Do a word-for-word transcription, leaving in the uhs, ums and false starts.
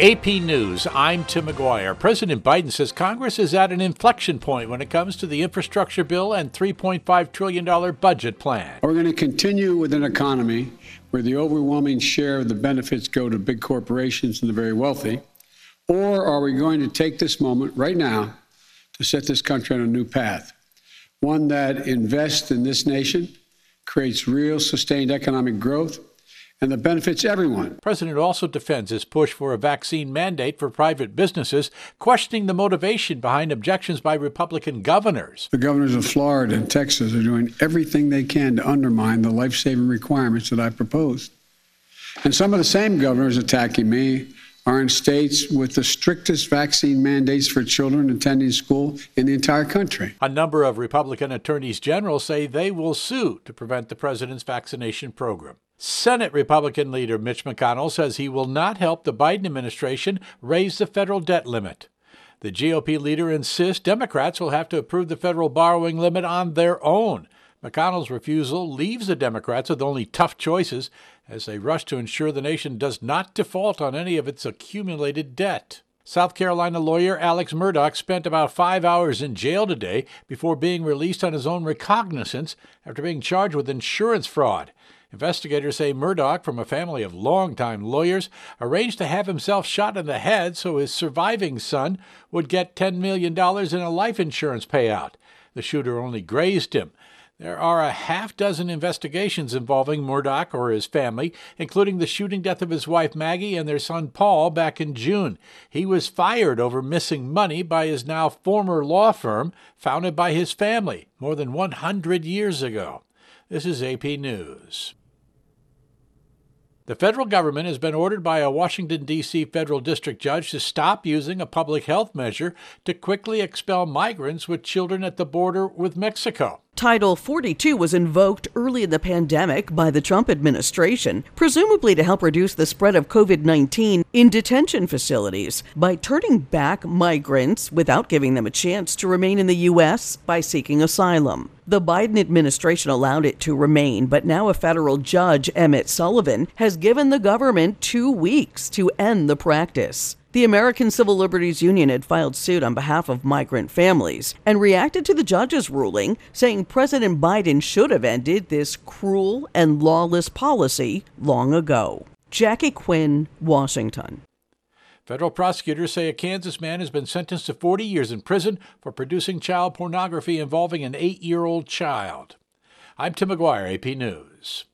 A P News, I'm Tim McGuire. President Biden says Congress is at an inflection point when it comes to the infrastructure bill and three point five trillion dollars budget plan. Are we going to continue with an economy where the overwhelming share of the benefits go to big corporations and the very wealthy? Or are we going to take this moment right now to set this country on a new path, one that invests in this nation, creates real sustained economic growth, and that benefits everyone? The president also defends his push for a vaccine mandate for private businesses, questioning the motivation behind objections by Republican governors. The governors of Florida and Texas are doing everything they can to undermine the life-saving requirements that I proposed. And some of the same governors attacking me are in states with the strictest vaccine mandates for children attending school in the entire country. A number of Republican attorneys general say they will sue to prevent the president's vaccination program. Senate Republican leader Mitch McConnell says he will not help the Biden administration raise the federal debt limit. The G O P leader insists Democrats will have to approve the federal borrowing limit on their own. McConnell's refusal leaves the Democrats with only tough choices as they rush to ensure the nation does not default on any of its accumulated debt. South Carolina lawyer Alex Murdaugh spent about five hours in jail today before being released on his own recognizance after being charged with insurance fraud. Investigators say Murdaugh, from a family of longtime lawyers, arranged to have himself shot in the head so his surviving son would get ten million dollars in a life insurance payout. The shooter only grazed him. There are a half dozen investigations involving Murdaugh or his family, including the shooting death of his wife Maggie and their son Paul back in June. He was fired over missing money by his now former law firm, founded by his family more than one hundred years ago. This is A P News. The federal government has been ordered by a Washington, D C federal district judge to stop using a public health measure to quickly expel migrants with children at the border with Mexico. Title forty-two was invoked early in the pandemic by the Trump administration, presumably to help reduce the spread of COVID nineteen in detention facilities by turning back migrants without giving them a chance to remain in the U S by seeking asylum. The Biden administration allowed it to remain, but now a federal judge, Emmett Sullivan, has given the government two weeks to end the practice. The American Civil Liberties Union had filed suit on behalf of migrant families and reacted to the judge's ruling, saying President Biden should have ended this cruel and lawless policy long ago. Jackie Quinn, Washington. Federal prosecutors say a Kansas man has been sentenced to forty years in prison for producing child pornography involving an eight-year-old child. I'm Tim McGuire, A P News.